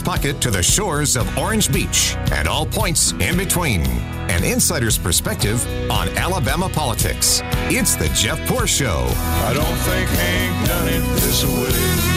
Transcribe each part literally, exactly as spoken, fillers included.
pocket to the shores of Orange Beach and all points in between. An insider's perspective on Alabama politics. It's the Jeff Poor Show. I don't think Hank done it this way.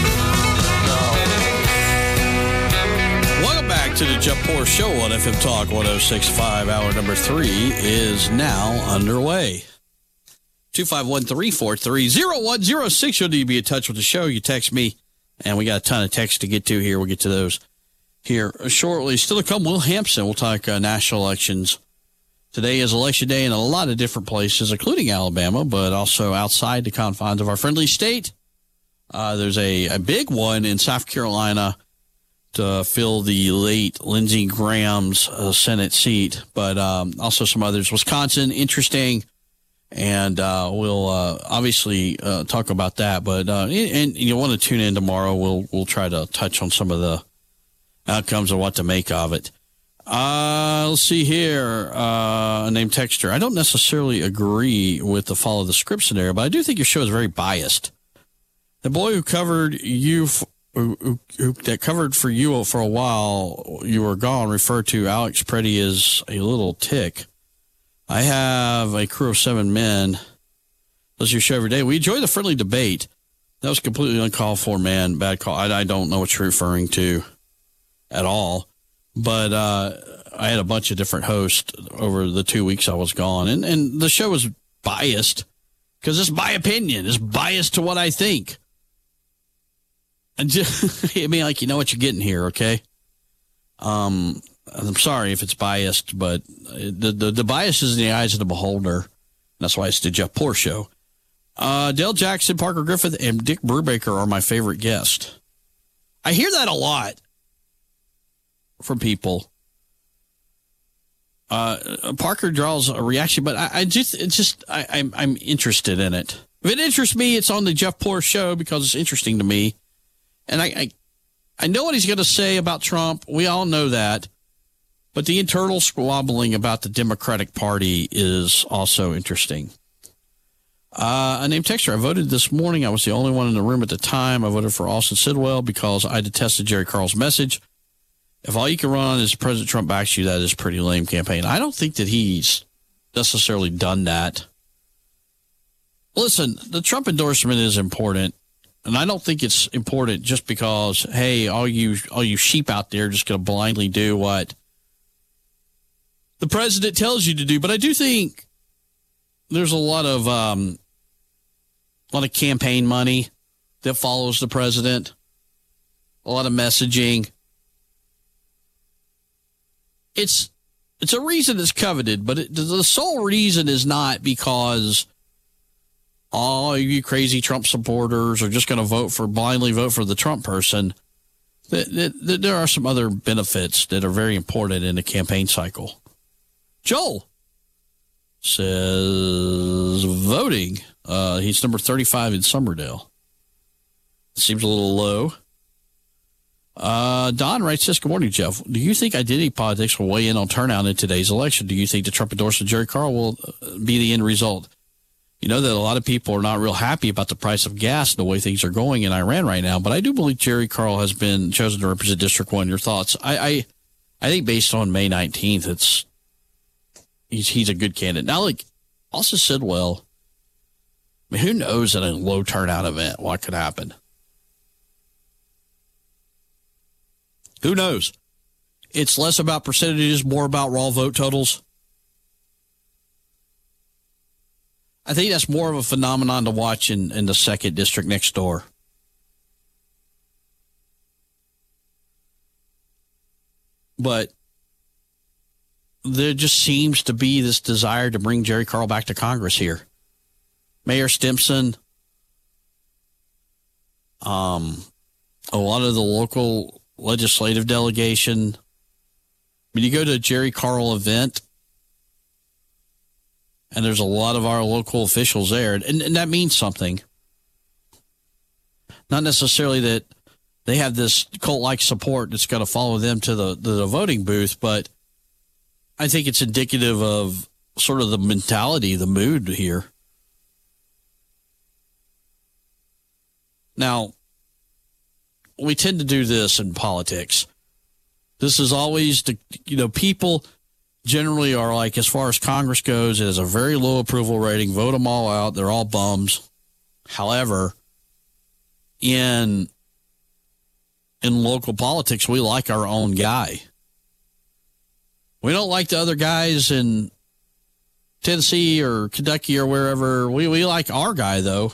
Welcome back to the Jeff Poor Show on F M Talk one oh six point five. Hour number three is now underway. two five one, three four three, zero one zero six. You'll need to be in touch with the show. You text me, and we got a ton of texts to get to here. We'll get to those here shortly. Still to come, Will Hampson. We'll talk uh, national elections. Today is election day in a lot of different places, including Alabama, but also outside the confines of our friendly state. Uh, there's a, a big one in South Carolina to fill the late Lindsey Graham's uh, Senate seat, but um, also some others. Wisconsin, interesting, and uh, we'll uh, obviously uh, talk about that. But uh, and, and you want to tune in tomorrow. We'll we'll try to touch on some of the outcomes and what to make of it. Uh, let's see here. Uh, a name texture. I don't necessarily agree with the follow the script scenario, but I do think your show is very biased. The boy who covered you. F- Who, who, who, that covered for you for a while, you were gone, referred to Alex Preddy as a little tick. I have a crew of seven men. Listen to your show every day. We enjoy the friendly debate. That was completely uncalled for, man. Bad call. I, I don't know what you're referring to at all. But uh, I had a bunch of different hosts over the two weeks I was gone. And, and the show was biased because it's my opinion. It's biased to what I think. And just, I mean, like, you know what you're getting here, okay? Um, I'm sorry if it's biased, but the, the, the bias is in the eyes of the beholder. That's why it's the Jeff Poor Show. Uh, Dale Jackson, Parker Griffith, and Dick Brubaker are my favorite guests. I hear that a lot from people. Uh, Parker draws a reaction, but I, I just, it's just, I, I'm, I'm interested in it. If it interests me, it's on the Jeff Poor Show because it's interesting to me. And I, I, I know what he's going to say about Trump. We all know that. But the internal squabbling about the Democratic Party is also interesting. Uh, a named texter. I voted this morning. I was the only one in the room at the time. I voted for Austin Sidwell because I detested Jerry Carl's message. If all you can run on is President Trump backs you, that is a pretty lame campaign. I don't think that he's necessarily done that. Listen, the Trump endorsement is important. And I don't think it's important just because, hey, all you all you sheep out there are just going to blindly do what the president tells you to do. But I do think there's a lot of um, a lot of campaign money that follows the president, a lot of messaging. It's it's a reason it's coveted, but it, the sole reason is not because all you crazy Trump supporters are just going to vote for, blindly vote for the Trump person. There are some other benefits that are very important in the campaign cycle. Joel says voting. Uh, he's number thirty-five in Summerdale. Seems a little low. Uh, Don writes this, good morning, Jeff. Do you think identity politics will weigh in on turnout in today's election? Do you think the Trump endorsement of Jerry Carl will be the end result? You know that a lot of people are not real happy about the price of gas and the way things are going in Iran right now, but I do believe Jerry Carl has been chosen to represent District one. Your thoughts? I I, I think based on May nineteenth, it's he's he's a good candidate. Now, like, also Sidwell, I mean, who knows at a low turnout event what could happen? Who knows? It's less about percentages, more about raw vote totals. I think that's more of a phenomenon to watch in, in the second district next door. But there just seems to be this desire to bring Jerry Carl back to Congress here. Mayor Stimson, um, a lot of the local legislative delegation. When you go to a Jerry Carl event, and there's a lot of our local officials there, and, and that means something. Not necessarily that they have this cult-like support that's going to follow them to the, the, the voting booth, but I think it's indicative of sort of the mentality, the mood here. Now, we tend to do this in politics. This is always the, you know, people generally are like, as far as Congress goes, it has a very low approval rating. Vote them all out. They're all bums. However, in in local politics, we like our own guy. We don't like the other guys in Tennessee or Kentucky or wherever. We, we like our guy, though.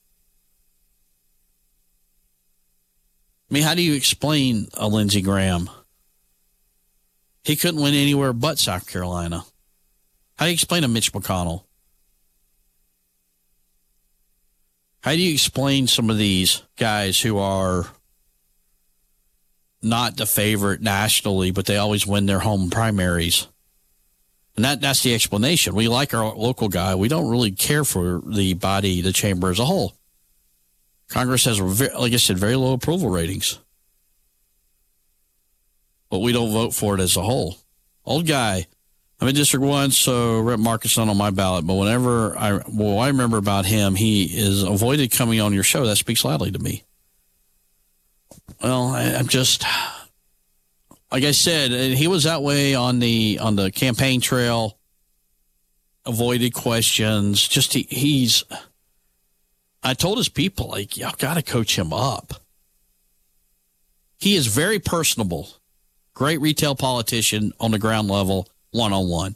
I mean, how do you explain a Lindsey Graham? He couldn't win anywhere but South Carolina. How do you explain a Mitch McConnell? How do you explain some of these guys who are not the favorite nationally, but they always win their home primaries? And that, that's the explanation. We like our local guy. We don't really care for the body, the chamber as a whole. Congress has, like I said, very low approval ratings. But we don't vote for it as a whole. Old guy. I'm in District one, so Rep Marcus not on my ballot. But whenever I, well, I remember about him, he is avoided coming on your show. That speaks loudly to me. Well, I, I'm just, like I said, he was that way on the on the campaign trail. Avoided questions. Just he, he's. I told his people, like, y'all got to coach him up. He is very personable. Great retail politician on the ground level, one-on-one.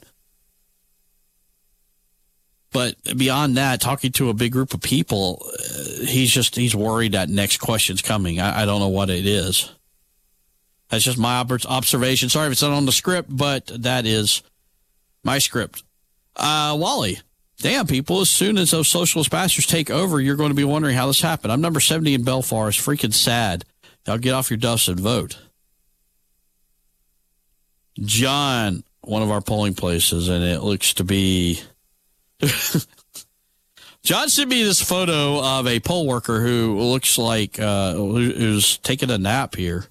But beyond that, talking to a big group of people, uh, he's just, he's worried that next question's coming. I, I don't know what it is. That's just my ob- observation. Sorry if it's not on the script, but that is my script. Uh, Wally. Damn, people, as soon as those socialist bastards take over, you're going to be wondering how this happened. I'm number seventy in Belfast. It's freaking sad. Y'all get off your duffs and vote. John, one of our polling places, and it looks to be... John sent me this photo of a poll worker who looks like uh, who's taking a nap here.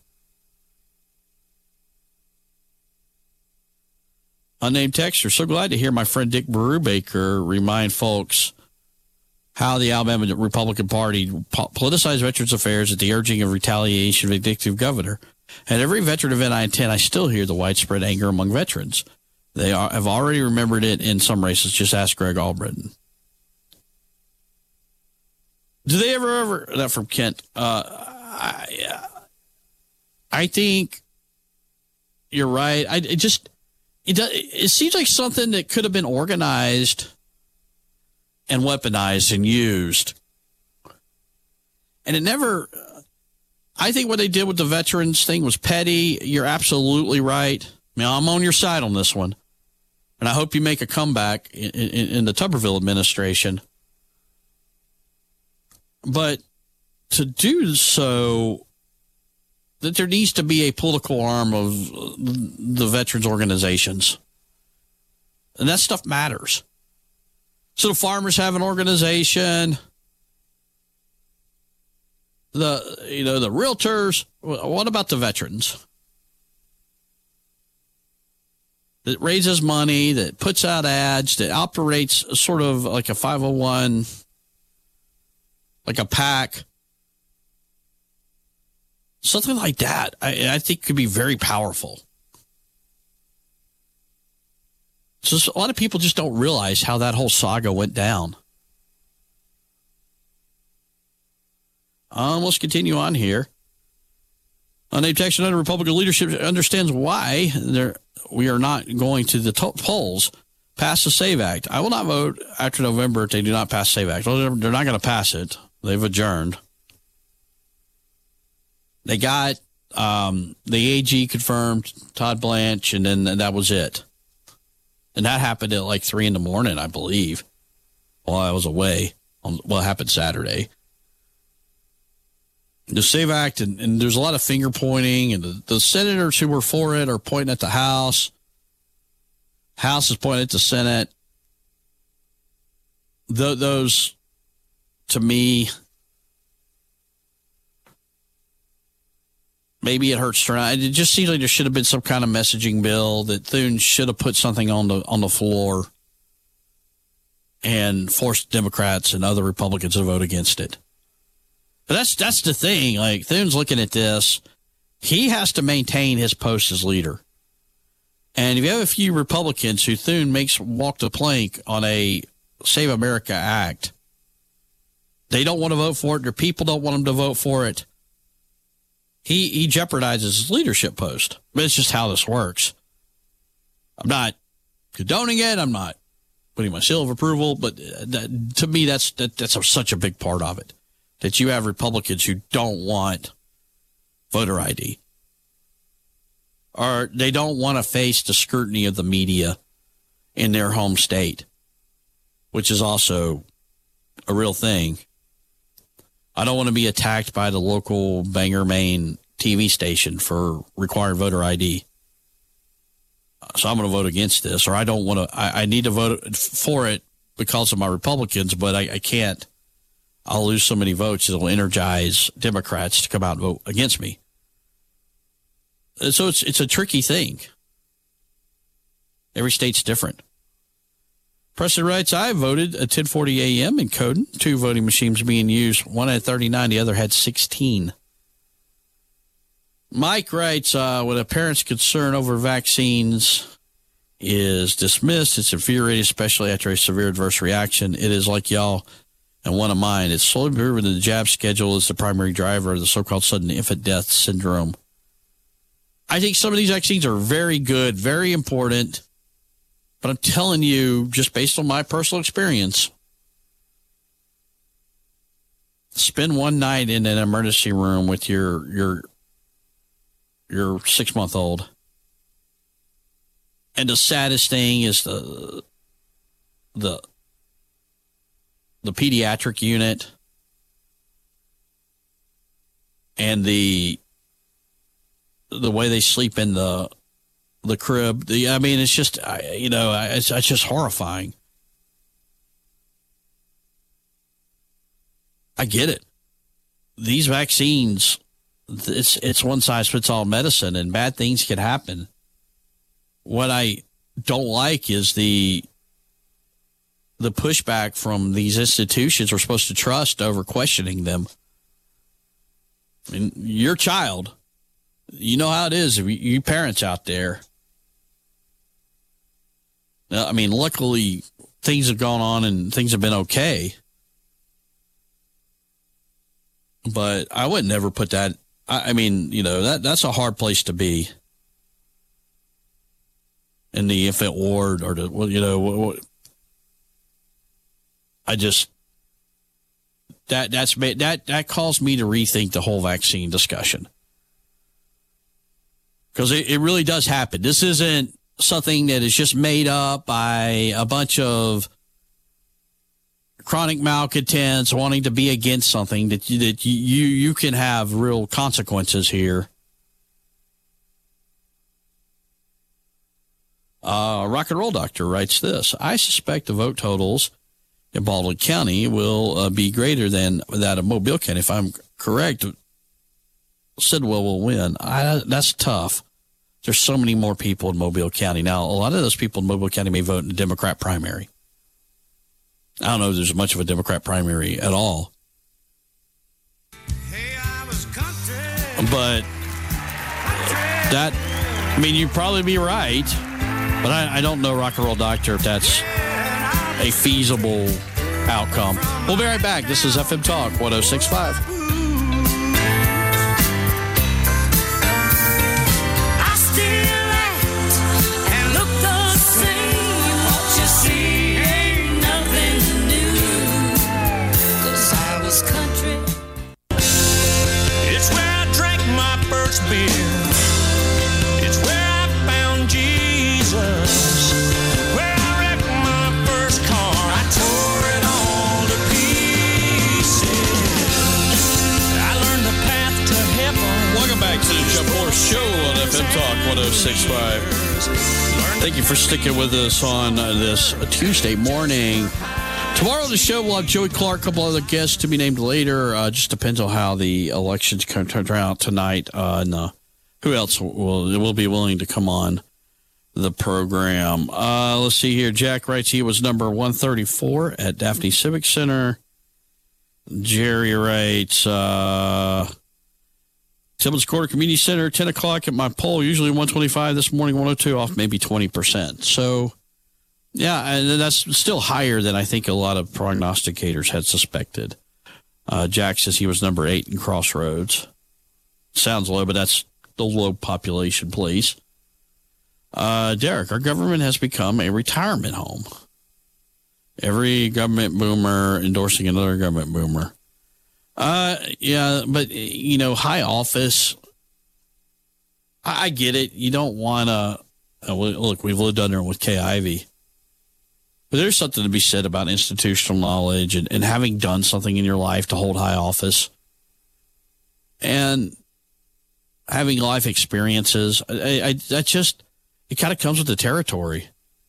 Unnamed texter, so glad to hear my friend Dick Brubaker remind folks how the Alabama Republican Party po- politicized Veterans Affairs at the urging of retaliation vindictive governor. At every veteran event I attend, I still hear the widespread anger among veterans. They are, have already remembered it in some races. Just ask Greg Albritton. Do they ever, ever, that from Kent, uh, I, I think you're right. I it just, It, does, it seems like something that could have been organized and weaponized and used. And it never, I think what they did with the veterans thing was petty. You're absolutely right. I mean, I'm on your side on this one. And I hope you make a comeback in, in, in the Tuberville administration. But to do so, that there needs to be a political arm of the veterans organizations. And that stuff matters. So the farmers have an organization. The, you know, the realtors. What about the veterans? That raises money, that puts out ads, that operates sort of like a five oh one, like a PAC. Something like that, I, I think, could be very powerful. So a lot of people just don't realize how that whole saga went down. Um, let's continue on here. Unnamed text under Republican leadership understands why we are not going to the to- polls. Pass the SAVE Act. I will not vote after November if they do not pass SAVE Act. Well, they're, they're not going to pass it. They've adjourned. They got um, the A G confirmed, Todd Blanche, and then that was it. And that happened at like three in the morning, I believe, while I was away. Well, it happened Saturday. The SAVE Act, and, and there's a lot of finger pointing, and the, the senators who were for it are pointing at the House. House is pointing at the Senate. Th- those, to me... Maybe it hurts turnout. It just seems like there should have been some kind of messaging bill that Thune should have put something on the on the floor and forced Democrats and other Republicans to vote against it. But that's that's the thing. Like, Thune's looking at this, he has to maintain his post as leader. And if you have a few Republicans who Thune makes walk the plank on a Save America Act, they don't want to vote for it. Their people don't want them to vote for it. He he jeopardizes his leadership post. But it's just how this works. I'm not condoning it. I'm not putting my seal of approval. But that, to me, that's that, that's a, such a big part of it, that you have Republicans who don't want voter I D. Or they don't want to face the scrutiny of the media in their home state, which is also a real thing. I don't want to be attacked by the local Bangor, Maine T V station for requiring voter I D. So I'm going to vote against this, or I don't want to, I, I need to vote for it because of my Republicans, but I, I can't. I'll lose so many votes, it'll energize Democrats to come out and vote against me. So it's it's a tricky thing. Every state's different. Preston writes, I voted at ten forty a.m. in Coden. Two voting machines being used. One had thirty-nine, the other had sixteen. Mike writes, uh, when a parent's concern over vaccines is dismissed, it's infuriating, especially after a severe adverse reaction. It is like y'all and one of mine. It's slowly proven that the jab schedule is the primary driver of the so-called sudden infant death syndrome. I think some of these vaccines are very good, very important, but I'm telling you, just based on my personal experience, spend one night in an emergency room with your your your six-month-old, and the saddest thing is the the the pediatric unit and the the way they sleep in the the crib. The, I mean, it's just, you know, it's, it's just horrifying. I get it. These vaccines, it's it's one size fits all medicine, and bad things can happen. What I don't like is the the pushback from these institutions we're supposed to trust over questioning them. I mean, your child, you know how it is, you parents out there. I mean, luckily, things have gone on and things have been okay. But I would never put that, I, I mean, you know, that that's a hard place to be. In the infant ward or the, well, you know, what, what, I just, that that's that that caused me to rethink the whole vaccine discussion. Because it, it really does happen. This isn't something that is just made up by a bunch of chronic malcontents wanting to be against something. That you, that you you can have real consequences here. Uh, Rock and Roll Doctor writes this: I suspect the vote totals in Baldwin County will uh, be greater than that of Mobile County. If I'm correct, Sidwell will win. I, that's tough. There's so many more people in Mobile County. Now, a lot of those people in Mobile County may vote in the Democrat primary. I don't know if there's much of a Democrat primary at all. Hey, I was country. But that, I mean, you'd probably be right. But I, I don't know, Rock and Roll Doctor, if that's a feasible outcome. We'll be right back. This is F M Talk one oh six point five. I still act and look the same. What you see ain't nothing new. 'Cause I was country. It's where I drank my first beer. It's where I found Jesus. Where I wrecked my first car. I tore it all to pieces. I learned the path to heaven. Welcome back to the Jeff Moore Show on F M Talk one oh six point five. Thank you for sticking with us on uh, this uh, Tuesday morning. Tomorrow on the show, we'll have Joey Clark, a couple other guests to be named later. Uh, just depends on how the elections come turn out tonight. Uh, and uh, who else will will be willing to come on the program? Uh, let's see here. Jack writes he was number one thirty-four at Daphne Civic Center. Jerry writes, uh, Timmins Corner Community Center, ten o'clock at my poll, usually one twenty-five. This morning, one oh two, off maybe twenty percent. So, yeah, and that's still higher than I think a lot of prognosticators had suspected. Uh, Jack says he was number eight in Crossroads. Sounds low, but that's the low population place. Uh, Derek, our government has become a retirement home. Every government boomer endorsing another government boomer. Uh, yeah, but, you know, high office, I, I get it. You don't want to, uh, look, we've lived under it with Kay Ivey. But there's something to be said about institutional knowledge and, and having done something in your life to hold high office. And having life experiences, I, I that just, it kind of comes with the territory.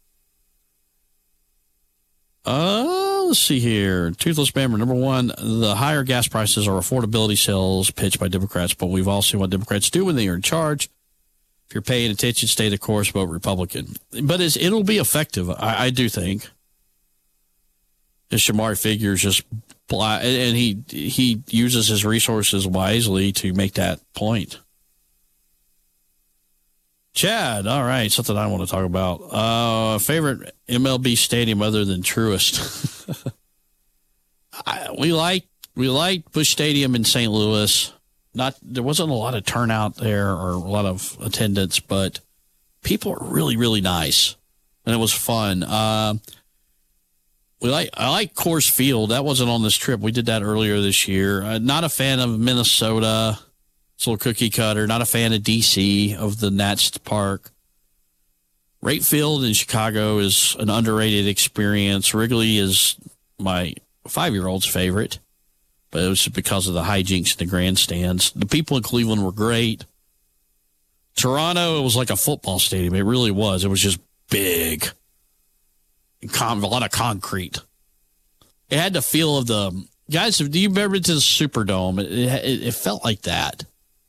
Uh, let's see here. Toothless Bamber, number one, the higher gas prices are affordability sales pitched by Democrats, but we've all seen what Democrats do when they are in charge. If you're paying attention, stay the course, vote Republican. But it's, it'll be effective, I, I do think. The Shamari figures just, and he he uses his resources wisely to make that point. Chad, all right, something I want to talk about. Uh, favorite M L B stadium other than Truist? I, we like we like Busch Stadium in Saint Louis. Not there wasn't a lot of turnout there or a lot of attendance, but people were really really nice, and it was fun. Uh, we like I like Coors Field. That wasn't on this trip. We did that earlier this year. Uh, not a fan of Minnesota. It's a little cookie cutter. Not a fan of D C, of the Nats Park. Wright Field in Chicago is an underrated experience. Wrigley is my five-year-old's favorite, but it was because of the hijinks in the grandstands. The people in Cleveland were great. Toronto, it was like a football stadium. It really was. It was just big. Con- a lot of concrete. It had the feel of the... Guys, do you remember to the Superdome? It, it, it felt like that.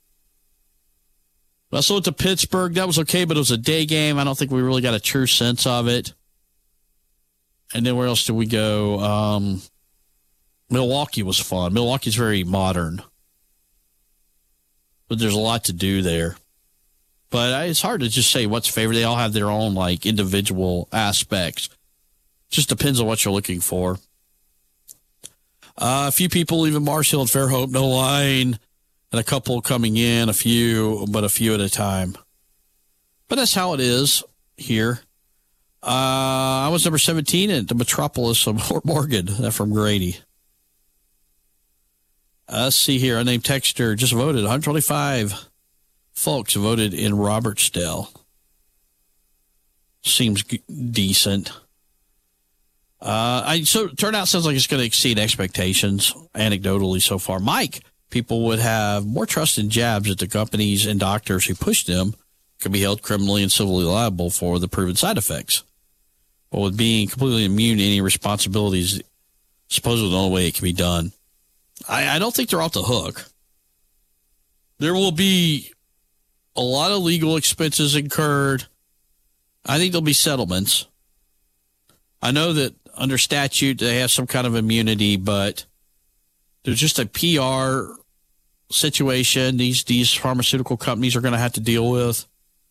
I also went to Pittsburgh. That was okay, but it was a day game. I don't think we really got a true sense of it. And then where else did we go? Um, Milwaukee was fun. Milwaukee's very modern. But there's a lot to do there. But it's hard to just say what's favorite. They all have their own, like, individual aspects. Just depends on what you're looking for. Uh, a few people leaving Mars Hill and Fairhope, no line. And a couple coming in, a few, but a few at a time. But that's how it is here. Uh, I was number seventeen at the metropolis of Fort Morgan. That's from Grady. Uh, let's see here. I named Texter just voted. one hundred twenty-five folks voted in Robertsdale. Seems g- decent. Uh, I so turnout sounds like it's going to exceed expectations, anecdotally so far. Mike, people would have more trust in jabs that the companies and doctors who push them could be held criminally and civilly liable for the proven side effects. But with being completely immune to any responsibilities, supposedly the only way it can be done. I, I don't think they're off the hook. There will be a lot of legal expenses incurred. I think there'll be settlements. I know that under statute they have some kind of immunity, but there's just a P R situation these these pharmaceutical companies are going to have to deal with.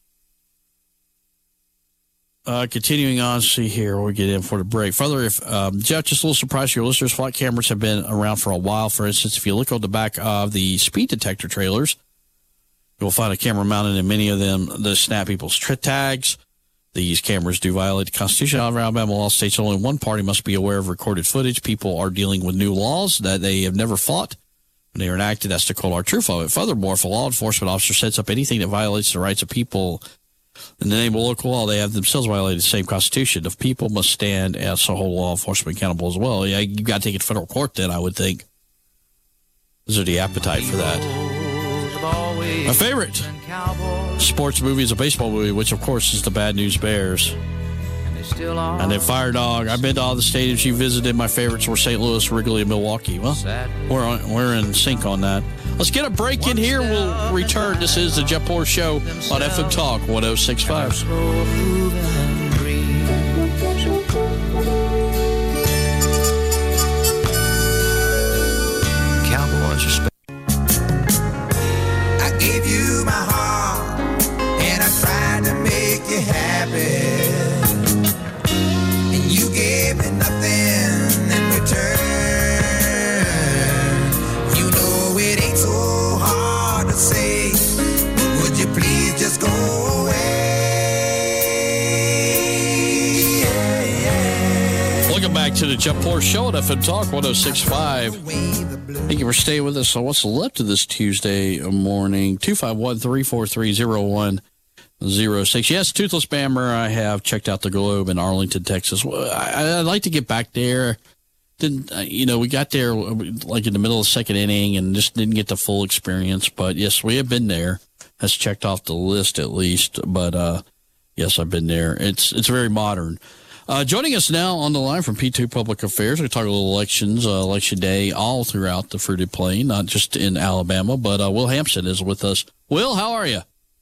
Uh, continuing on, see here, we'll get in for the break. Further, if um, Jeff, just a little surprise, your listeners, flight cameras have been around for a while. For instance, if you look on the back of the speed detector trailers, you'll find a camera mounted in many of them that snap people's tri- tags. These cameras do violate the Constitution. However, Alabama law states only one party must be aware of recorded footage. People are dealing with new laws that they have never fought. When they are enacted, that's to call our truth of it. Furthermore, if a law enforcement officer sets up anything that violates the rights of people in the name of local law, they have themselves violated the same Constitution. If people must stand as a whole law enforcement accountable as well, yeah, you got to take it to federal court then, I would think. Is there the appetite for that? My favorite sports movie is a baseball movie, which, of course, is the Bad News Bears. And then Fire Dog. I've been to all the stadiums you visited. My favorites were Saint Louis, Wrigley, and Milwaukee. Well, we're, on, we're in sync on that. Let's get a break in here. We'll return. This is the Jeff Poor Show on F M Talk one oh six point five. Cowboys are back to the Jeff Poor Show at F M Talk one oh six point five. Thank you for staying with us on what's left of this Tuesday morning. two five one, three four three, zero one zero six. Yes, Toothless Bammer, I have checked out the Globe in Arlington, Texas. I, I'd like to get back there. Didn't you know, we got there like in the middle of the second inning and just didn't get the full experience. But, yes, we have been there. That's checked off the list at least. But, uh, yes, I've been there. It's, it's very modern. Uh, joining us now on the line from P two Public Affairs, we talk a little elections, uh, election day, all throughout the Fruited Plain, not just in Alabama, but uh, Will Hampson is with us. Will, how are you?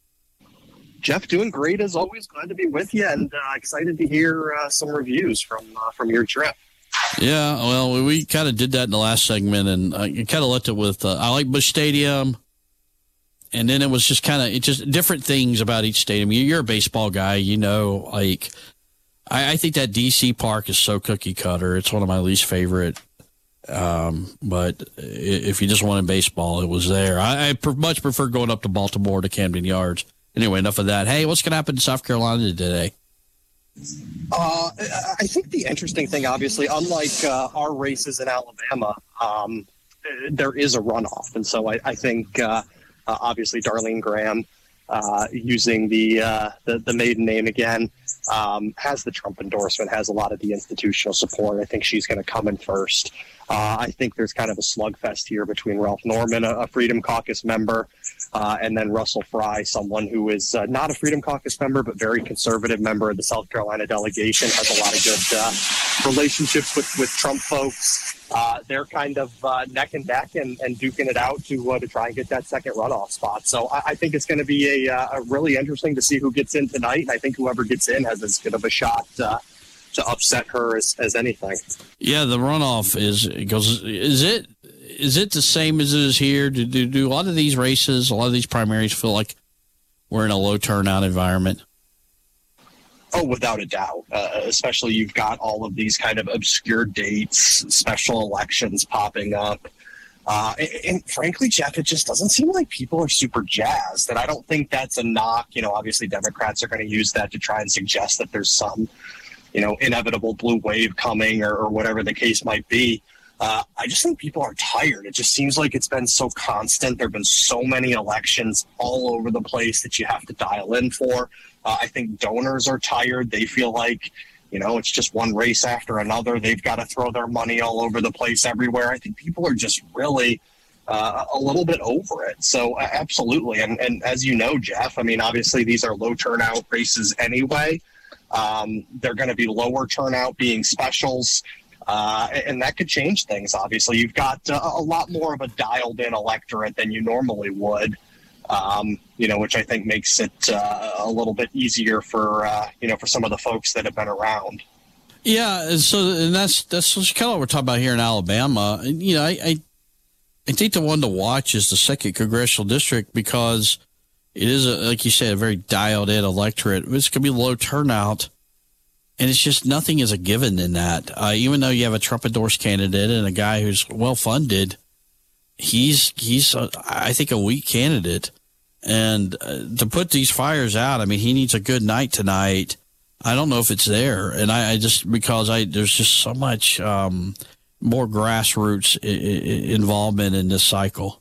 Jeff, doing great as always. Glad to be with you, and uh, excited to hear uh, some reviews from uh, from your trip. Yeah, well, we, we kind of did that in the last segment, and I kind of left it with uh, I like Busch Stadium, and then it was just kind of it just different things about each stadium. You're a baseball guy, you know, like. I think that D C park is so cookie cutter. It's one of my least favorite. Um, but if you just wanted baseball, it was there. I, I much prefer going up to Baltimore to Camden Yards. Anyway, enough of that. Hey, what's going to happen in South Carolina today? Uh, I think the interesting thing, obviously, unlike uh, our races in Alabama, um, there is a runoff. And so I, I think, uh, uh, obviously, Darlene Graham, uh, using the, uh, the the maiden name again, Um, has the Trump endorsement, has a lot of the institutional support. I think she's going to come in first. Uh, I think there's kind of a slugfest here between Ralph Norman, a, a Freedom Caucus member, uh, and then Russell Fry, someone who is uh, not a Freedom Caucus member, but very conservative member of the South Carolina delegation, has a lot of good uh, relationships with, with Trump folks. Uh, they're kind of uh, neck and neck and, and duking it out to uh, to try and get that second runoff spot. So I, I think it's going to be a, uh, a really interesting to see who gets in tonight. And I think whoever gets in has as good of a shot uh, to upset her as, as anything. Yeah, the runoff is it goes. Is it is it the same as it is here? Do, do do a lot of these races, a lot of these primaries feel like we're in a low turnout environment? Oh, without a doubt. Uh, especially you've got all of these kind of obscure dates, special elections popping up. Uh, and, and frankly, Jeff, it just doesn't seem like people are super jazzed. And I don't think that's a knock. You know, obviously Democrats are going to use that to try and suggest that there's some, you know, inevitable blue wave coming or, or whatever the case might be. Uh, I just think people are tired. It just seems like it's been so constant. There have been so many elections all over the place that you have to dial in for. Uh, I think donors are tired. They feel like, you know, it's just one race after another. They've got to throw their money all over the place everywhere. I think people are just really uh, a little bit over it. So uh, absolutely. And, and as you know, Jeff, I mean, obviously these are low turnout races anyway. Um, they're going to be lower turnout being specials. Uh, and that could change things. Obviously, you've got uh, a lot more of a dialed in electorate than you normally would. Um, you know, which I think makes it uh, a little bit easier for, uh, you know, for some of the folks that have been around. Yeah. And so, and that's, that's kind of what we're talking about here in Alabama. And, you know, I, I, I think the one to watch is the second congressional district because it is, a, like you said, a very dialed in electorate. It's going to be low turnout. And it's just nothing is a given in that. Uh, even though you have a Trump endorsed candidate and a guy who's well funded, he's, he's, a, I think, a weak candidate. And uh, to put these fires out, I mean, he needs a good night tonight. I don't know if it's there. And I, I just, because I, there's just so much um, more grassroots I- I involvement in this cycle.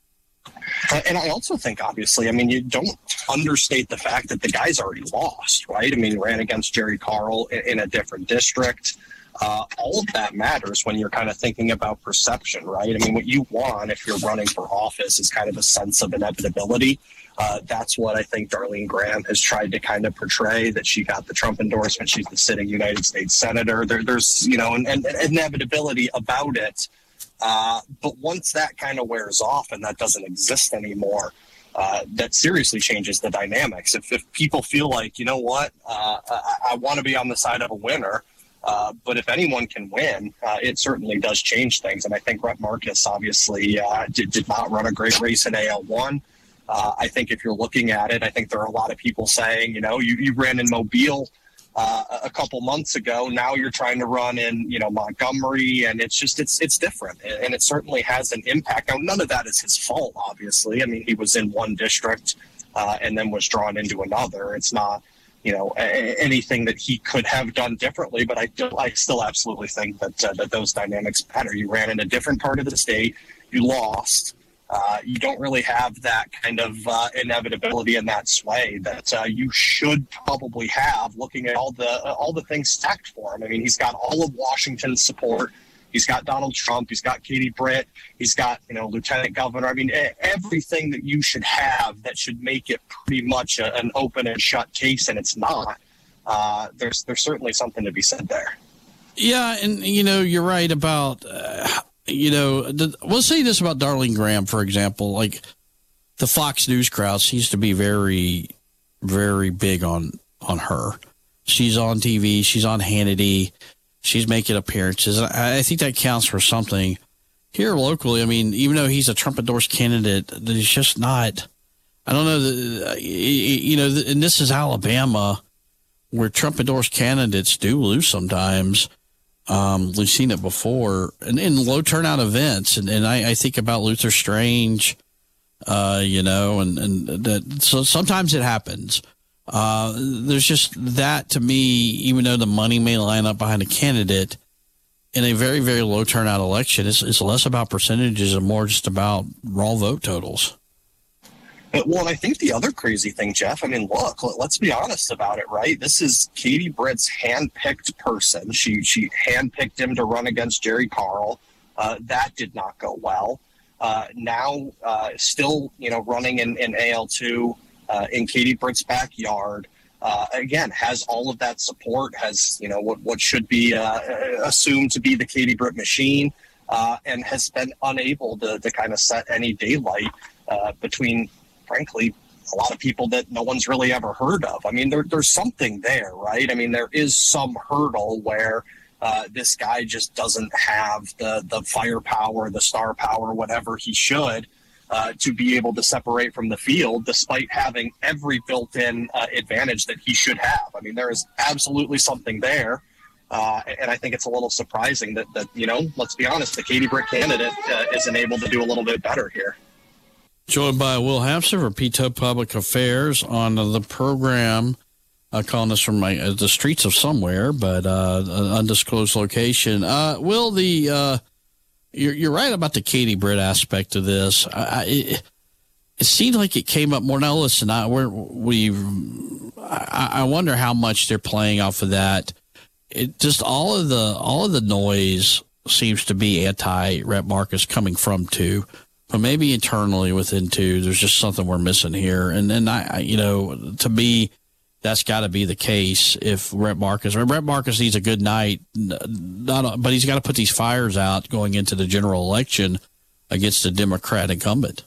And I also think, obviously, I mean, you don't understate the fact that the guy's already lost, right? I mean, he ran against Jerry Carl in, in a different district. Uh, all of that matters when you're kind of thinking about perception, right? I mean, what you want if you're running for office is kind of a sense of inevitability. Uh, that's what I think Darlene Graham has tried to kind of portray, that she got the Trump endorsement. She's the sitting United States senator. There, there's, you know, an, an inevitability about it. Uh, but once that kind of wears off and that doesn't exist anymore, uh, that seriously changes the dynamics. If, if people feel like, you know what, uh, I, I want to be on the side of a winner, uh, but if anyone can win, uh, it certainly does change things. And I think Rhett Marcus obviously uh, did, did not run a great race in A L one. Uh, I think if you're looking at it, I think there are a lot of people saying, you know, you, you ran in Mobile Uh, a couple months ago. Now you're trying to run in, you know, Montgomery, and it's just it's it's different, and it certainly has an impact. Now, none of that is his fault, obviously. I mean, he was in one district uh, and then was drawn into another. It's not, you know, a- anything that he could have done differently. But I, do, I still absolutely think that uh, that those dynamics matter. You ran in a different part of the state, you lost. Uh, you don't really have that kind of uh, inevitability and that sway that uh, you should probably have, looking at all the uh, all the things stacked for him. I mean, he's got all of Washington's support. He's got Donald Trump. He's got Katie Britt. He's got, you know, Lieutenant Governor. I mean, everything that you should have that should make it pretty much a, an open and shut case, and it's not. Uh, there's there's certainly something to be said there. Yeah, and you know, you're right about. Uh, You know, the, we'll say this about Darlene Graham, for example. Like, the Fox News crowd seems to be very, very big on on her. She's on T V. She's on Hannity. She's making appearances. I, I think that counts for something. Here locally, I mean, even though he's a Trump-endorsed candidate, he's just not. I don't know. The, you know, and this is Alabama, where Trump-endorsed candidates do lose sometimes. Um, we've seen it before, and in low turnout events, and, and I, I think about Luther Strange, uh, you know, and, and that, so sometimes it happens. Uh, there's just that to me, even though the money may line up behind a candidate in a very, very low turnout election, it's, it's less about percentages and more just about raw vote totals. Well, and I think the other crazy thing, Jeff, I mean, look, let's be honest about it, right? This is Katie Britt's hand-picked person. She she hand-picked him to run against Jerry Carl. Uh, that did not go well. Uh, now, uh, still, you know, running in, in A L two uh, in Katie Britt's backyard. Uh, again, has all of that support, has, you know, what, what should be uh, assumed to be the Katie Britt machine, uh, and has been unable to, to kind of set any daylight uh, between, frankly, a lot of people that no one's really ever heard of. I mean, there, there's something there, right? I mean, there is some hurdle where uh, this guy just doesn't have the, the firepower, the star power, whatever he should, uh, to be able to separate from the field, despite having every built-in uh, advantage that he should have. I mean, there is absolutely something there. Uh, and I think it's a little surprising that, that, you know, let's be honest, the Katie Britt candidate uh, isn't able to do a little bit better here. Joined by Will Hampson for P T O Public Affairs on the program, uh, calling us from my, uh, the streets of somewhere, but uh, an undisclosed location. Uh, Will, the uh, you're, you're right about the Katie Britt aspect of this. I, it, it seemed like it came up more. Now, listen, I, we're, we, I, I wonder how much they're playing off of that. It just all of the all of the noise seems to be anti-Rep Marcus coming from two. But maybe internally within two, there's just something we're missing here. And then, I, I you know, to me, that's got to be the case if Rep Marcus, Rep Marcus needs a good night, not, but he's got to put these fires out going into the general election against the Democrat incumbent.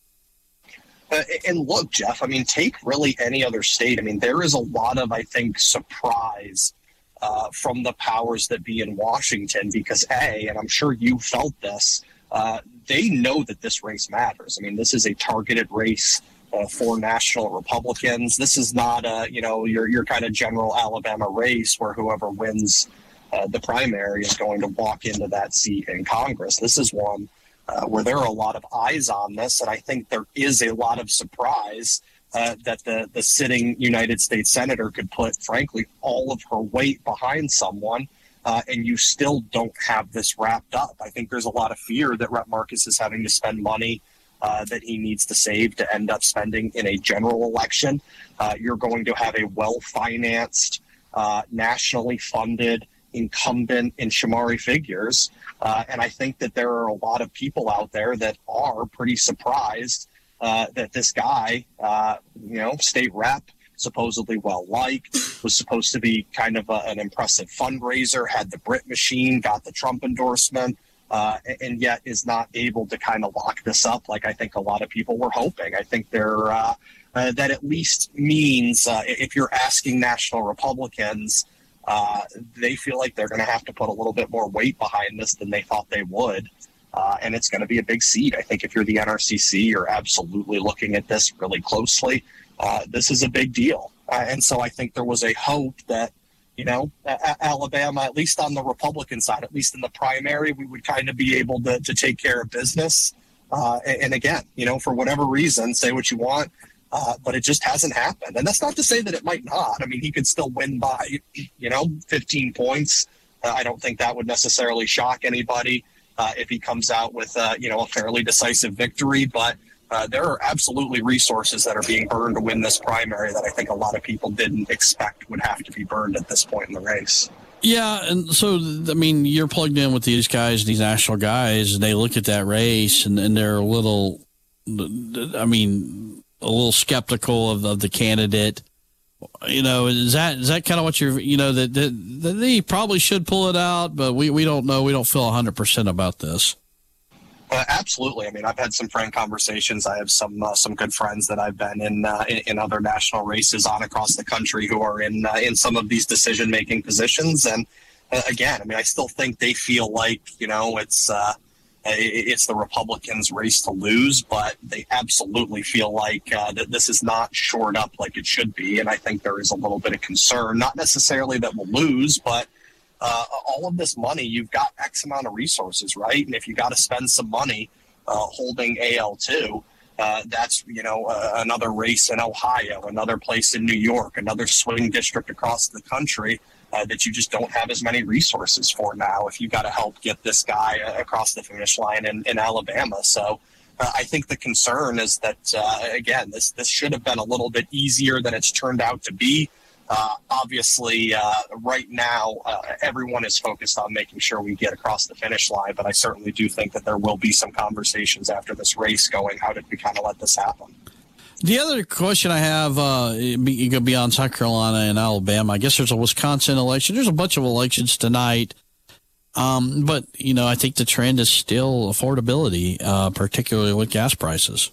Uh, and look, Jeff, I mean, take really any other state. I mean, there is a lot of, I think, surprise uh, from the powers that be in Washington because, A, and I'm sure you felt this, uh, they know that this race matters. I mean, this is a targeted race uh, for national Republicans. This is not a, you know, your your kind of general Alabama race where whoever wins uh, the primary is going to walk into that seat in Congress. This is one uh, where there are a lot of eyes on this, and I think there is a lot of surprise uh, that the, the sitting United States Senator could put, frankly, all of her weight behind someone. Uh, and you still don't have this wrapped up. I think there's a lot of fear that Rep Marcus is having to spend money uh, that he needs to save to end up spending in a general election. Uh, you're going to have a well-financed, uh, nationally funded incumbent in Shamari Figures. Uh, and I think that there are a lot of people out there that are pretty surprised uh, that this guy, uh, you know, state rep, supposedly well-liked, was supposed to be kind of a, an impressive fundraiser, had the Brit machine, got the Trump endorsement, uh, and yet is not able to kind of lock this up like I think a lot of people were hoping. I think they're, uh, uh, that at least means uh, if you're asking national Republicans, uh, they feel like they're going to have to put a little bit more weight behind this than they thought they would. Uh, and it's going to be a big seat. I think if you're the N R C C, you're absolutely looking at this really closely. Uh, this is a big deal. Uh, and so I think there was a hope that, you know, a- Alabama, at least on the Republican side, at least in the primary, we would kind of be able to, to take care of business. Uh, and, and again, you know, for whatever reason, say what you want. Uh, but it just hasn't happened. And that's not to say that it might not. I mean, he could still win by, you know, fifteen points. Uh, I don't think that would necessarily shock anybody uh, if he comes out with, uh, you know, a fairly decisive victory. But uh, there are absolutely resources that are being burned to win this primary that I think a lot of people didn't expect would have to be burned at this point in the race. Yeah, and so, I mean, you're plugged in with these guys, these national guys, and they look at that race, and, and they're a little, I mean, a little skeptical of, of the candidate. You know, is that is that kind of what you're, you know, that, that, that they probably should pull it out, but we, we don't know. We don't feel one hundred percent about this. Uh, absolutely. I mean, I've had some friend conversations. I have some uh, some good friends that I've been in, uh, in in other national races on across the country who are in uh, in some of these decision making positions. And uh, again, I mean, I still think they feel like, you know, it's uh, it's the Republicans' race to lose, but they absolutely feel like uh, that this is not shored up like it should be. And I think there is a little bit of concern, not necessarily that we'll lose, but Uh, all of this money, you've got X amount of resources, right? And if you got to spend some money uh, holding A L two, uh, that's, you know, uh, another race in Ohio, another place in New York, another swing district across the country uh, that you just don't have as many resources for now if you got to help get this guy uh, across the finish line in, in Alabama. So uh, I think the concern is that, uh, again, this, this should have been a little bit easier than it's turned out to be. Uh, obviously, uh, right now, uh, everyone is focused on making sure we get across the finish line, but I certainly do think that there will be some conversations after this race going, how did we kind of let this happen? The other question I have, uh, you go beyond South Carolina and Alabama, I guess there's a Wisconsin election. There's a bunch of elections tonight. Um, but, you know, I think the trend is still affordability, uh, particularly with gas prices.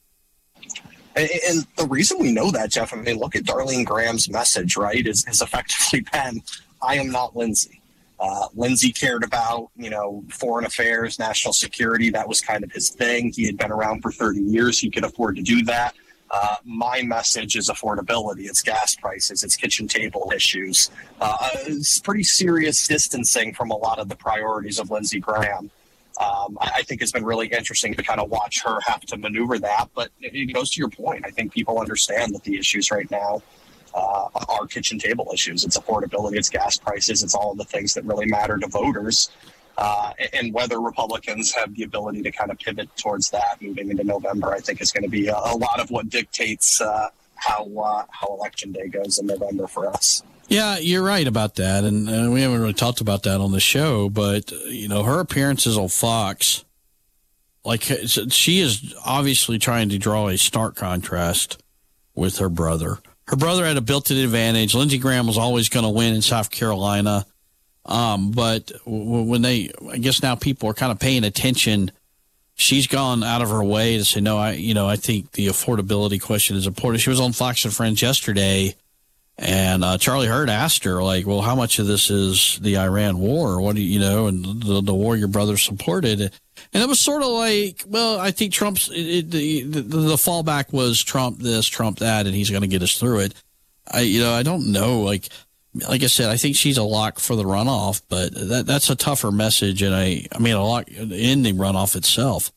And the reason we know that, Jeff, I mean, look at Darlene Graham's message, right, is, is effectively been, I am not Lindsey. Uh, Lindsey cared about, you know, foreign affairs, national security. That was kind of his thing. He had been around for thirty years. He could afford to do that. Uh, my message is affordability. It's gas prices. It's kitchen table issues. Uh, it's pretty serious distancing from a lot of the priorities of Lindsey Graham. Um, I think it's been really interesting to kind of watch her have to maneuver that. But it goes to your point. I think people understand that the issues right now uh, are kitchen table issues. It's affordability, it's gas prices, it's all of the things that really matter to voters. Uh, and whether Republicans have the ability to kind of pivot towards that moving into November, I think is going to be a, a lot of what dictates uh, how uh, how Election Day goes in November for us. Yeah, you're right about that, and, and we haven't really talked about that on the show, but, you know, her appearances on Fox, like, she is obviously trying to draw a stark contrast with her brother. Her brother had a built-in advantage. Lindsey Graham was always going to win in South Carolina, um, but when they, I guess now people are kind of paying attention, she's gone out of her way to say, no, I, you know, I think the affordability question is important. She was on Fox and Friends yesterday, and uh, Charlie Hurd asked her, like, well, how much of this is the Iran war? What do you, you know, and the, the war your brother supported? And it was sort of like, well, I think Trump's, it, it, the, the, the fallback was Trump this, Trump that, and he's going to get us through it. I, you know, I don't know. Like, like I said, I think she's a lock for the runoff, but that that's a tougher message. And I, I mean, a lock in the runoff itself.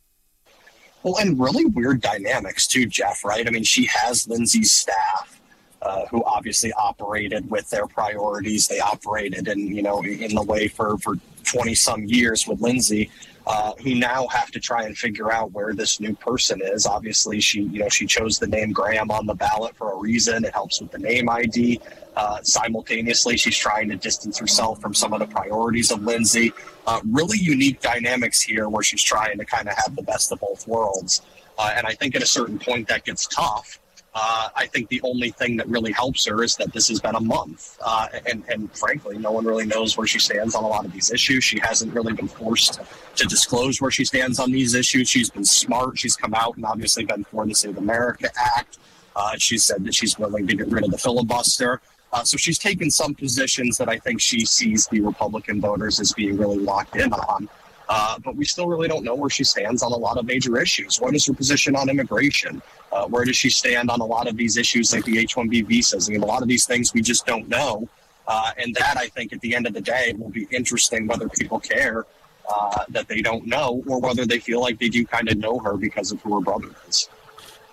Well, and really weird dynamics too, Jeff, right? I mean, she has Lindsey's staff. Uh, who obviously operated with their priorities. They operated in, you know, in the way for, for twenty some years with Lindsey, uh, who now have to try and figure out where this new person is. Obviously, she, you know, she chose the name Graham on the ballot for a reason. It helps with the name I D. Uh, simultaneously, she's trying to distance herself from some of the priorities of Lindsey. Uh, really unique dynamics here where she's trying to kind of have the best of both worlds. Uh, and I think at a certain point that gets tough. Uh, I think the only thing that really helps her is that this has been a month. Uh, and, and frankly, no one really knows where she stands on a lot of these issues. She hasn't really been forced to disclose where she stands on these issues. She's been smart. She's come out and obviously been for the Save America Act. Uh, she said that she's willing to get rid of the filibuster. Uh, so she's taken some positions that I think she sees the Republican voters as being really locked in on. Uh, but we still really don't know where she stands on a lot of major issues. What is her position on immigration? Uh, where does she stand on a lot of these issues like the H one B visas? I mean, a lot of these things we just don't know. Uh, and that, I think, at the end of the day, will be interesting whether people care uh, that they don't know or whether they feel like they do kind of know her because of who her brother is.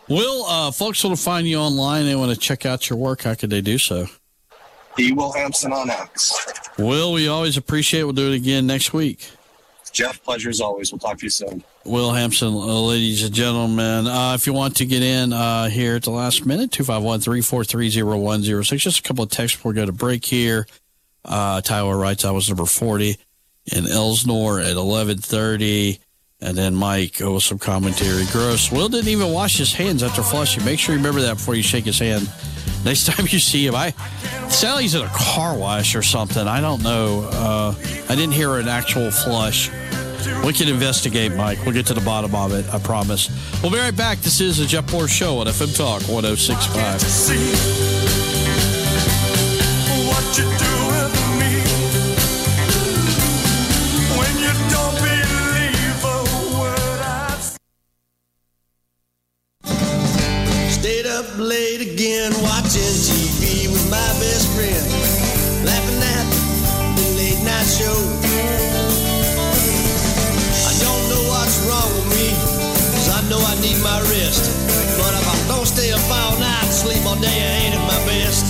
Will, uh, folks want to find you online, they want to check out your work, how could they do so? The Will Hampson on X. Will, we always appreciate it. We'll do it again next week. Jeff, pleasure as always. We'll talk to you soon. Will Hampson, uh, ladies and gentlemen. Uh, if you want to get in uh, here at the last minute, two five one, three four three, zero one zero six. Just a couple of texts before we go to break here. Uh, Tyler writes, I was number forty in Elsnore at eleven thirty. And then Mike oh, with some commentary. Gross. Will didn't even wash his hands after flushing. Make sure you remember that before you shake his hand. Next time you see him, I Sally's at a car wash or something. I don't know. Uh, I didn't hear an actual flush. We can investigate, Mike. We'll get to the bottom of it, I promise. We'll be right back. This is the Jeff Poor Show on F M Talk one oh six point five. What you doing to me when you don't believe a word I say. Stayed up late again watching T V with my best friend, laughing at the late night show. I don't know what's wrong with me, 'cause I know I need my rest. But if I don't stay up all night, sleep all day, I ain't at my best.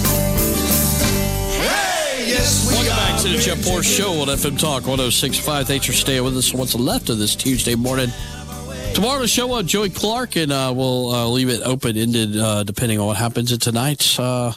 Hey, yes, we Welcome are. back to the Jeff Poor Show on F M Talk one oh six point five. Thanks for staying with us. What's left of this Tuesday morning? Tomorrow the show on Joey Clark, and uh, we'll uh, leave it open-ended uh, depending on what happens at tonight's uh,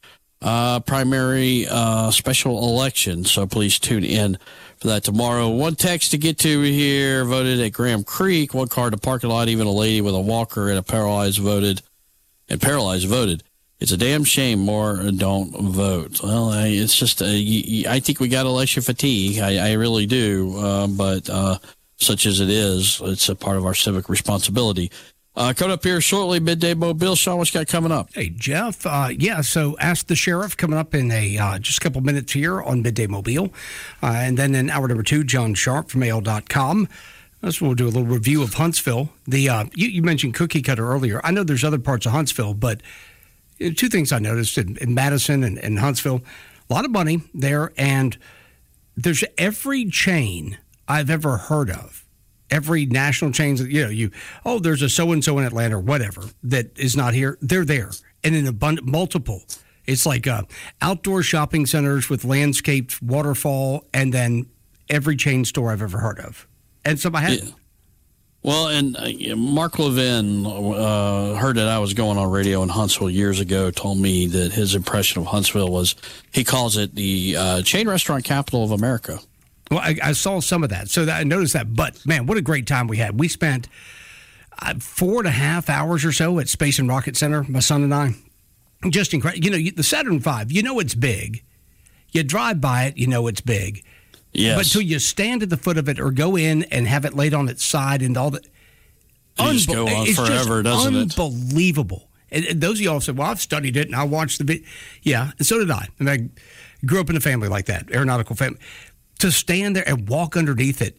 uh, primary uh, special election. So please tune in for that tomorrow. One text to get to here, voted at Graham Creek. One car in the parking lot, even a lady with a walker and a paralyzed voted. And paralyzed voted. It's a damn shame more don't vote. Well, I, it's just, a, you, I think we got election fatigue. I, I really do. Uh, but uh, such as it is, it's a part of our civic responsibility. Uh, coming up here shortly, Midday Mobile. Sean, what you got coming up? Hey, Jeff. Uh, yeah, so Ask the Sheriff coming up in a uh, just a couple minutes here on Midday Mobile. Uh, and then in hour number two, John Sharp from A O dot com. That's when we'll do a little review of Huntsville. The uh, you, you mentioned Cookie Cutter earlier. I know there's other parts of Huntsville, but two things I noticed in, in Madison and, and Huntsville. A lot of money there, and there's every chain I've ever heard of. Every national chain, you know, you, oh, there's a so-and-so in Atlanta or whatever that is not here. They're there. And in abundant, multiple. It's like uh, outdoor shopping centers with landscaped waterfall, and then every chain store I've ever heard of. And so I had. Yeah. Well, and uh, Mark Levin uh, heard that I was going on radio in Huntsville years ago, told me that his impression of Huntsville was, he calls it the uh, chain restaurant capital of America. Well, I, I saw some of that, so that, I noticed that. But, man, what a great time we had. We spent uh, four and a half hours or so at Space and Rocket Center, my son and I. Just incredible. You know, the Saturn five, you know it's big. You drive by it, you know it's big. Yes. But till you stand at the foot of it or go in and have it laid on its side and all that. It just go on it's forever, just doesn't it? Unbelievable. And, and those of y'all said, well, I've studied it and I watched the video. Yeah, and so did I. And I grew up in a family like that, aeronautical family. To stand there and walk underneath it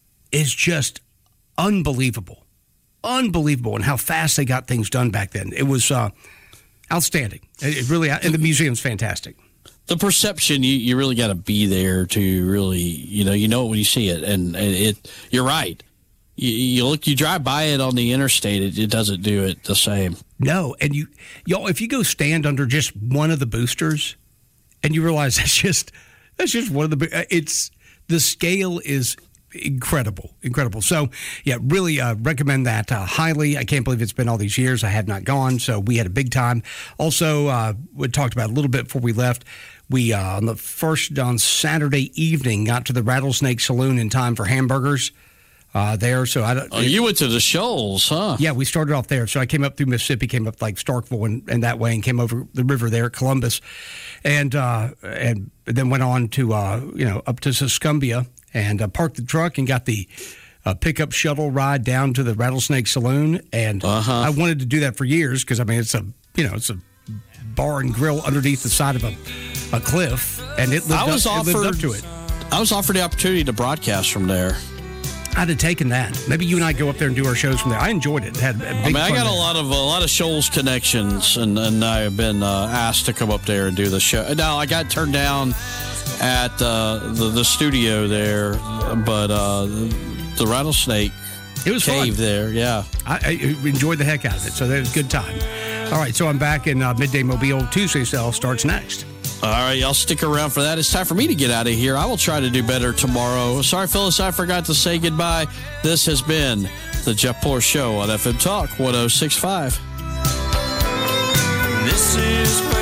is just unbelievable. Unbelievable. And how fast they got things done back then. It was uh, outstanding. It, it really, and the museum's fantastic. The perception, you, you really got to be there to really, you know, you know it when you see it. And, and it, you're right. You, you look, you drive by it on the interstate, it, it doesn't do it the same. No. And you, y'all, if you go stand under just one of the boosters and you realize that's just, that's just one of the, it's, the scale is incredible, incredible. So, yeah, really uh, recommend that uh, highly. I can't believe it's been all these years. I have not gone, so we had a big time. Also, uh, we talked about it a little bit before we left. We, uh, on the first, on Saturday evening, got to the Rattlesnake Saloon in time for hamburgers uh, there. So I don't. Oh, you went to the Shoals, huh? Yeah, we started off there. So I came up through Mississippi, came up like Starkville and, and that way, and came over the river there, Columbus, and uh, and then went on to uh, you know up to Suscumbia and uh, parked the truck and got the uh, pickup shuttle ride down to the Rattlesnake Saloon. And uh-huh. I wanted to do that for years because I mean it's a you know it's a bar and grill underneath the side of a, a cliff, and it lived, I was up, offered, it lived up to it. I was offered the opportunity to broadcast from there. I'd have taken that. Maybe you and I go up there and do our shows from there. I enjoyed it. Had a big I mean, I got there. a lot of a lot of Shoals connections, and, and I have been uh, asked to come up there and do the show. Now I got turned down at uh, the the studio there, but uh, the Rattlesnake It was cave fun. there. Yeah. I, I enjoyed the heck out of it, so that was a good time. All right, so I'm back in uh, Midday Mobile. Tuesday sale starts next. All right, y'all stick around for that. It's time for me to get out of here. I will try to do better tomorrow. Sorry, Phyllis, I forgot to say goodbye. This has been the Jeff Poor Show on F M Talk one oh six point five. This is where